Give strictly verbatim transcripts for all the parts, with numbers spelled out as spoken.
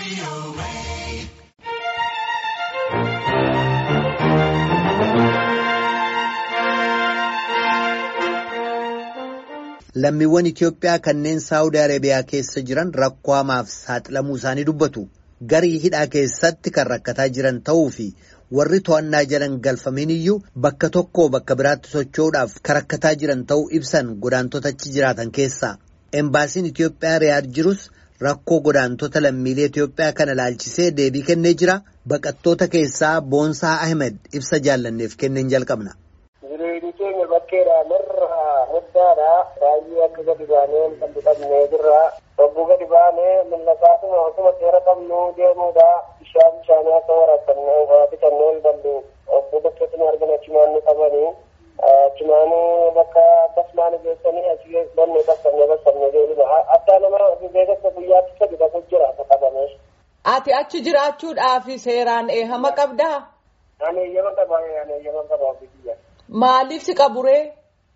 Lammiiwwan Itoophiyaa kanneen Saawudi Arabiyaa keessa jiran rakkoo hamaaf saaxilamuu isaanii dubbatu. Garii hidhaa keessatti kan rakkataa jiran ta'uu fi warri to'annaa jiran galfameen iyyuu bakka tokkoo bakka biraatti socho'uudhaaf kan rakkataa jiran ta'uu ibsan godaantota achi jiraatan keessaa. Embaasiin Itoophiyaa Riyaad jirus rakkoo godaantota lammiilee Itoophiyaa kana ilaalchisee deebii kennee jira. Baqattoota keessaa Boonsaa Ahmed ibsa jaallanneef kenneen jalqabna. Baay'ee akka gadi baanee kan dhiqannee jirra. Bobbuu gadi baanee millasaatuma osuma seera qabnu deemuudha. Bishaan bishaanii akka waraabannee waa bitannee hin dandeenye. Bobbuu bakkeetti argina cimaanni qabanii. Cimaanii bakka basmaanii geessanii achi dannee bassannee bassannee deemina. Addaa nama beekasa guyyaatti sadi bakka jira akka qabamee. Ati achi jiraachuudhaaf seeraan eehama qabdaa? Ani eeyyama qabaa, ani eeyyama qabaa biyya. Maaliif si qaburee?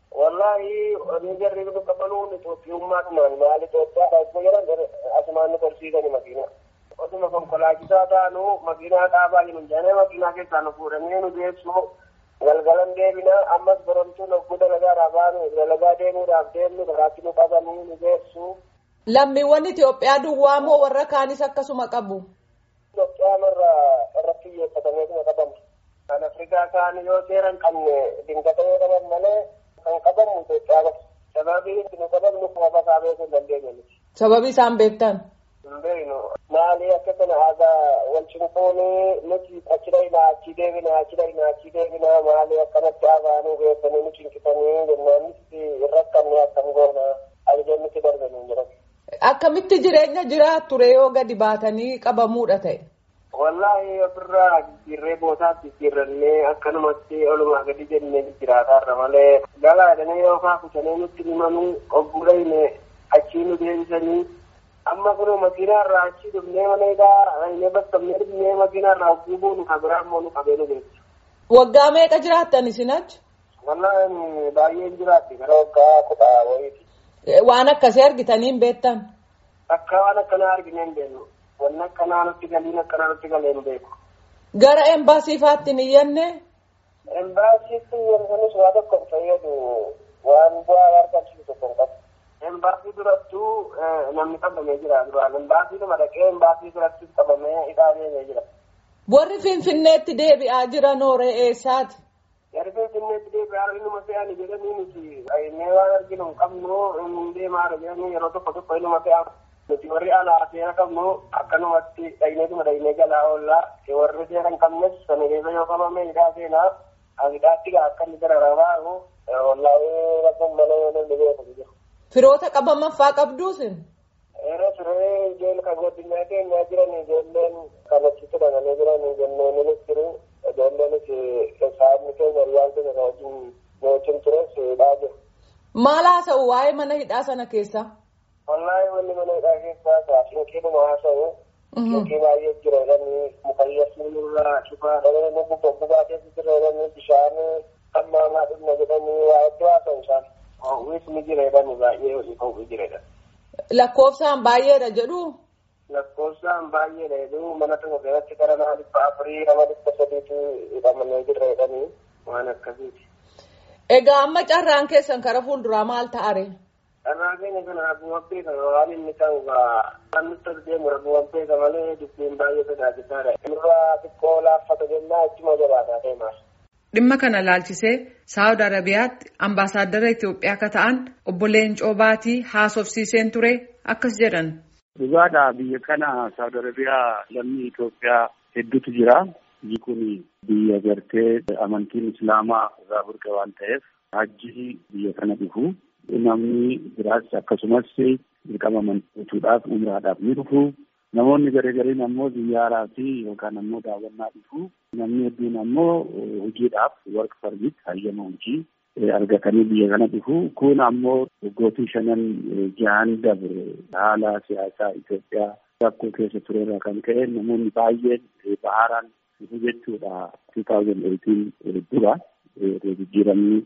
Wallahi oni jarri bidu kabaluun Itoophiyaa kumaan maali Itoophiyaa dhaabuu jiran asumaan korsiisanii makiina. Osuma konkolaachisaa taanu makiinaa dhaabaa jiru jedhanii makiinaa keessaa nu fuudhanii nu geessu galgalan deebina ammas borontuu logguu dalagaa raabaan dalagaa deemuudhaaf deemnu karaatti nu qabanii nu geessu. Lammiiwwan Itoophiyaa duwwaa moo warra kaanis akkasuma qabu? Itoophiyaa marra irratti xiyyeeffatamee kuma qabamu. Kan Afrikaa kaan yoo seeran qabne dingata yoo qaban malee kan qabamu Itoophiyaa qaba. Sababii nu qabamnu kuma basaa beekuu hin dandeenye. Sababii isaan beektan? Hin beeknu. Maali akka kana aadaa wal cinquunii nuti achi dhaynaa achi deebinaa achi dhaynaa achi deebinaa maali akkanatti afaanuu beektanii nu cinqisanii jennaan nuti rakkanne akkam goona ajajeen nuti darbanii jiran. Akkamitti jireenya jiraatu ture yoo gadi baatanii qabamuudha ta'e? Wallahi ofirraa jirree boosaatti jirrannee akkanumatti olumaa gadi jennee jiraataarra malee galaadhanii yookaan kutanee nutti himanii obbuudhayne achii nu deebisanii amma kunuu makiinaarraa achii dhufnee maneegaa inni bakkabnee dhufnee makiinaarraa obbuubuu nu kabiraa immoo nu qabee nu geessu. Waggaa meeqa jiraattan isin achi? Wallahi baay'een jiraatti gara waggaa kudha wayiiti. Waan akkasii argitanii hin beektan? Akka waan akkanaa arginee hin beeknu. Wanna akkanaa nutti galiin akkanaa nutti galee hin beeku. Gara embaasiifaatti hin iyyanne? Embaasiitti iyyansanis waa tokko hin fayyadu waan bu'aa argamsiisu tokko hin qabu. Embaasii durattuu namni qabamee jira duraan embaasiidhuma dhaqee embaasii durattis qabamee hidhaa deemee jira. Warri Finfinneetti deebi'aa jiran hooree eessaati? Warri Finfinneetti deebi'aa innuma fe'anii jedhanii nuti inni waan arginu hin qabnu hin deemaa jedhanii yeroo tokko tokko innuma fe'amu. Nuti warri alaa seera qabnu akkanumatti dhayneetuma dhaynee jalaa oollaa warri seera hin qabnes sana keessa yoo qabame hidhaa seenaa hidhaatti akka inni gara rabaaru wallaa'ee rakkoon malee yoo namni beeku jiru. Firoota qabamaffaa qabduusin? Yeroo turee ijoollee kan guddinaa keenyaa jiran ijoolleen kan achitti dhaqanii jiran ijoolleen jiru ijoolleenis saafni keenya riyyaan keenya kan wajjin wajjin tures hidhaa jiru. Maal haasa'u waa'ee mana hidhaa sana keessa? Wallahi wanni mana hidhaa keessaa saafin keeduma haasa'u. Yookiin baay'ee jira jedhanii mukayyasiin irraa shufaa dhabanii gubbaa keessa jira jedhanii bishaan hammaamaa dhumna jedhanii waa iddoo haasa'u isaan. Hawwis ni jira jedhanii baay'ee hojii hawwi jira jedhan. Lakkoofsaan baay'eedha jedhu? Lakkoofsaan baay'eedha jedhu mana tokko keessatti gara nama dhibba afurii nama dhibba sadiitu hidhamanii jira jedhanii waan akkasiiti. Egaa amma carraan keessan kara fuulduraa maal ta'are? Carraa keenya kana abbuma beekama waan inni ta'u waan nutti deemu abbuma beekama malee dubbiin baay'ee tajaajilaadha. Irraa xiqqoo laaffata jennaa ittuma jabaataa deemaa. Dhimma kana laalchisee Saawud Arabiyaatti ambaasaaddara Itoophiyaa akka ta'an obbo Leencoo Baatii haasofsiiseen ture akkas jedhan. Dhugaadhaa biyya kana Saawud Arabiyaa lammii Itoophiyaa hedduutu jira. Biyyi kun biyya gartee amantiin Islaamaa irraa burqe waan ta'eef hajji biyya kana dhufu. Namni biraas akkasumas dirqama amantiidhaaf umraadhaaf ni dhufu. Namoonni garee ammoo ziyyaaraa fi yookaan ammoo daawwannaa dhufu. Namni hedduun ammoo hojiidhaaf work permit hayyama hojii argatanii biyya kana dhufu. Kun ammoo waggootii shanan jahan dabre haala siyaasaa Itoophiyaa rakkoo keessa turerraa kan ka'e namoonni baay'een baharaan dhufu jechuudha. two thousand eighteen dura jijjiiramni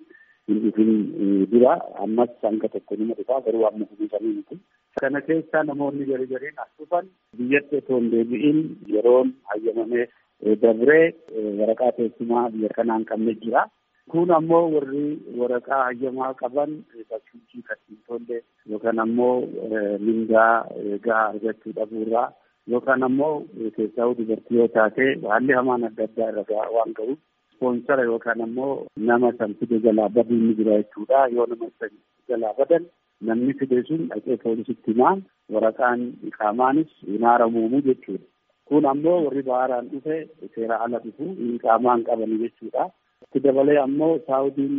hin dhufin dura ammas hanga tokko nima dhufaa garuu amma kunuunsanii miti. Kana keessaa namoonni garii gariin as dhufan biyyatti otoo hin deebi'in yeroon hayyamamee dabree waraqaa teessumaa biyya kanaa hin qabne jira. Kun ammoo warri waraqaa hayyamaa qaban bakkiitti kan hin tolle yookaan ammoo mindaa gahaa argachuu dhabuurraa yookaan ammoo keessaa dubartii yoo taate haalli hamaan adda addaa irra waan ga'uuf ispoonsara yookaan ammoo nama san fide jalaa baduu ni jira jechuudha. Yoo nama san jalaa badan namni fide sun dhaqee poolisitti himaa waraqaan iqaamaanis hinaaramuumu jechuudha. Kun ammoo warri baharaan dhufe seera ala dhufu iqaamaan qaban jechuudha. Itti dabalee ammoo Saawudiin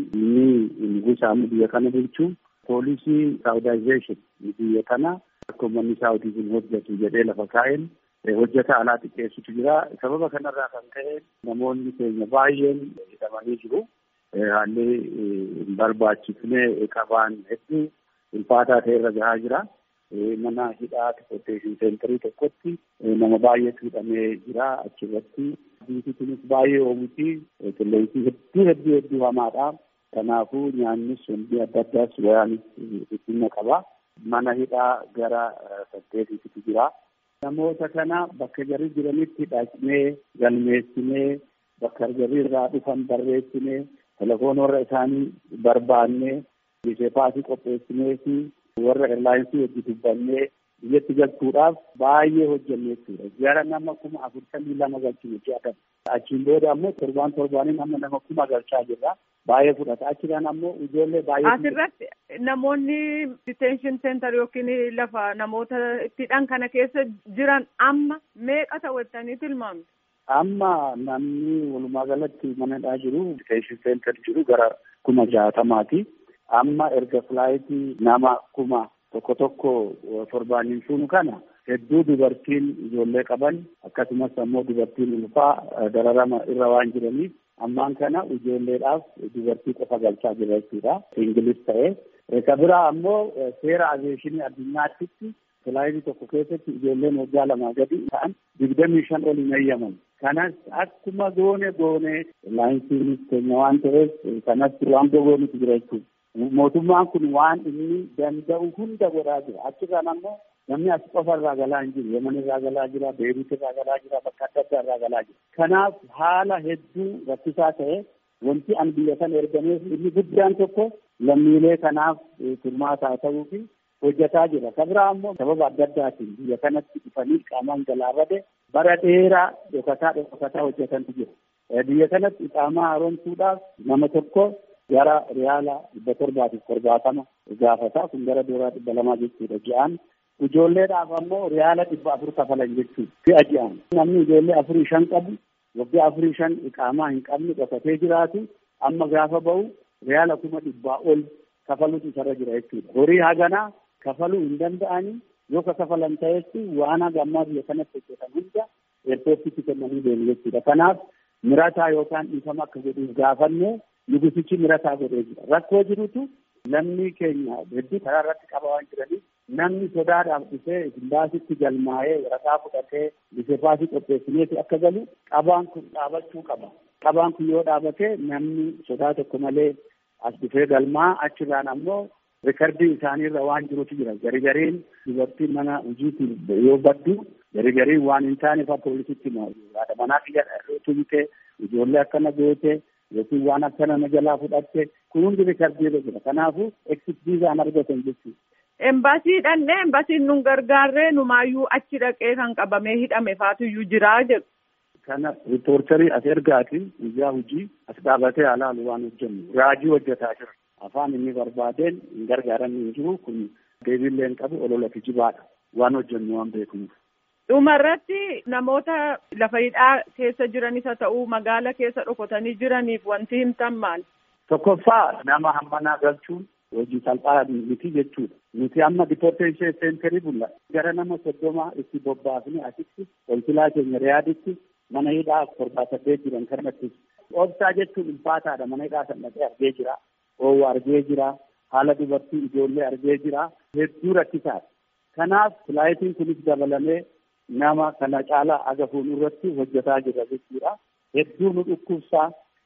ni gusaamu biyya kana bulchuu poolisii saawudaayizeeshin biyya kana akka uummanni Saawudiin hojjetu jedhee lafa kaa'een hojjeta alaa xiqqeessutu jira. Sababa kanarraa kan ka'e namoonni keenya baay'een hidhamanii jiru. Haalli hin barbaachisne qabaan hedduu ulfaataa ta'e irra gahaa jira. Mana hidhaa deportation centerii tokkotti nama baay'eetu hidhamee jira achirratti. Biifituunis baay'ee oomuti qilleensi hedduu hedduu hedduu hamaadha. Kanaafuu nyaannis hundi adda addaas wayaanis dhimma qaba. Mana hidhaa gara saddeetiitu jira. Namoota kana bakka jarri jiranitti dhaqnee galmeessinee bakka jarri irraa dhufan barreessinee telefoon warra isaanii barbaannee biseepaasii qopheessinee fi warra eerlaayinsii hojii dubbannee biyyatti galchuudhaaf baay'ee hojjennee jechuudha. Jara nama kuma afurtamii lama galchinu jedhama. Achiin booda ammoo torbaan torbaaniin amma nama kuma galchaa jirra. Baay'ee fudhata. Achirraan ammoo ijoollee baay'ee. Asirratti namoonni detention center yookiin lafa namoota ittidhaan kana keessa jiran amma meeqa ta'uttanii tilmaamtu? Amma namni walumaa galatti manadhaa jiru detention center jiru gara kuma jaatamaati. Amma erga filaayitii nama kuma tokko tokko torbaaniin fuunu kana hedduu dubartiin ijoollee qaban akkasumas ammoo dubartiin ulfaa dararama irra waan jiraniif ammaan kana ijoolleedhaaf dubartii qofa galchaa jira jechuudha. Ingilis ta'ee. Isa biraa ammoo seera aviyeeshinii addunyaatti filaayitii tokko keessatti ijoolleen waggaa lamaa gadi ta'an digdamii shan ol hin eeyyaman. Kanas akkuma goone goone laayinsiinis keenya waan ta'eef kanas waan gogoonitu jira jechuudha. Mootummaan kun waan inni danda'u hunda godhaa jira. Achirraan ammoo namni as qofa irraa galaa hin jiru. Yemen irraa galaa jira, Beeruut irraa galaa jira, bakka adda addaa irraa galaa jira. Kanaaf haala hedduu rakkisaa ta'e wanti an biyya sana ergameef inni guddaan tokko lammiilee kanaaf furmaataa ta'uu fi hojjetaa jira. Kabiraa ammoo sababa adda addaatiin biyya kanatti dhufanii qaamaan galaa bade bara dheeraa dhokataa dhokataa hojjetantu jira. Biyya kanatti qaamaa haaromsuudhaaf nama tokko gara riyaala dhibba torbaatiif torbaatama gaafata. Kun gara dooraa dhibba lamaa jechuudha ji'aan. Ijoolleedhaaf ammoo riyaala dhibba afur kafalan jechuudha si'a ji'aan. Namni ijoollee afurii shan qabu waggaa afurii shan iqaamaa hin qabne dhokatee jiraatu amma gaafa bahu riyaala kuma dhibbaa ol kafalutu isarra jira jechuudha. Horii haganaa kafaluu hin danda'anii yoo ka kafalan ta'etti waan hagammaa biyya kanatti hojjetan hunda eerpoortiitti kennanii deemu jechuudha. Kanaaf mirataa yookaan dhiifama akka godhuuf gaafannee nugusichi mirataa godhee jira. Rakkoo jirutu namni keenya hedduu karaa irratti qaba waan jiraniif namni sodaadhaaf dhufee simbaasitti galmaa'ee waraqaa fudhatee biseepaasii qopheessineeti akka galu qabaan kun dhaabachuu qaba. Qabaan kun yoo dhaabate namni sodaa tokko malee as dhufee galmaa achirraan ammoo rikardii isaaniirra waan jirutu jira. Garigariin dubartiin mana hojiitiin yoo baddu garigariin waan hin taaneef poolisitti haadha manaa xiyyaadha tumte ijoollee akkana goote yookiin waan akkana na jalaa fudhatte kun hundi rikardiirra jira. Kanaafuu exit viizaan argatan jechuudha. Embaasii dhannee embaasiin nun gargaarree numaayyuu achi dhaqee kan qabamee hidhame faatuyyuu jiraa jedhu. Kana riippoortarii as ergaatiin guyyaa hojii as dhaabatee alaalu waan hojjennu raajii hojjetaa jira. Afaan inni barbaadeen hin gargaaran hin jiru kun deebiillee hin qabu olola kijibaadha waan hojjennu waan beeknuuf. Dhumarratti namoota lafa hidhaa keessa jiranis haa ta'uu magaala keessa dhokotanii jiraniif wanti himtan maal? Tokkoffaa nama hammanaa galchuun hojii salphaa miti jechuudha. Nuti amma deportation centerii bulla gara nama soddoma itti bobbaafne asitti konsilaa keenya riyaaditti mana hidhaa torbaatamee jiran kanatti obsaa jechuun ulfaataadha. Mana hidhaa san dhaqee argee jira, oowwu argee jira, haala dubartii ijoollee argee jira, hedduu rakkisaadha. Kanaaf filaayitiin kunis dabalamee nama kana caalaa aga fuuldurratti hojjetaa jira jechuudha. Hedduu nu dhukkubsaa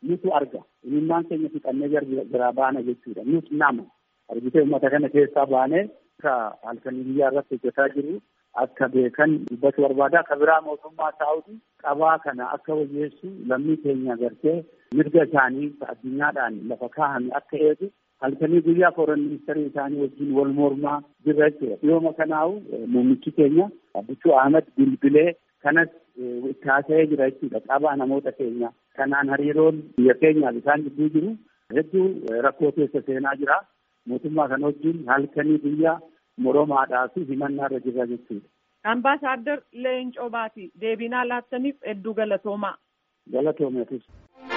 nutu arga. Imimmaan keenya fixannee gara baana jechuudha. Nus nama argitee uummata kana keessaa baanee akka halkanii biyyaa irratti hojjetaa jiru akka beekan dubbatu barbaada. Akka biraa mootummaa Saawudii qabaa kana akka wayyeessu lammii keenya gartee mirga isaanii addunyaadhaan lafa kaa'ame akka eegu halkanii guyyaa foreign ministeerii isaanii wajjin wal mormaa jirra jechuudha. Dhiyooma kanaawu muummichi keenya Abbichuu Ahmed bilbilee kanas itti haasa'ee jira jechuudha. Qabaa namoota keenya kanaan hariiroon biyya keenyaaf isaan gidduu jiru hedduu rakkoo keessa seenaa jira. Mootummaa kana wajjin halkanii guyyaa moromaadhaa fi himannaa irra jirra jechuudha. Ambaasaadder Leencoo Baatii deebinaa laattaniif hedduu galatoomaa. Galatoomeetis.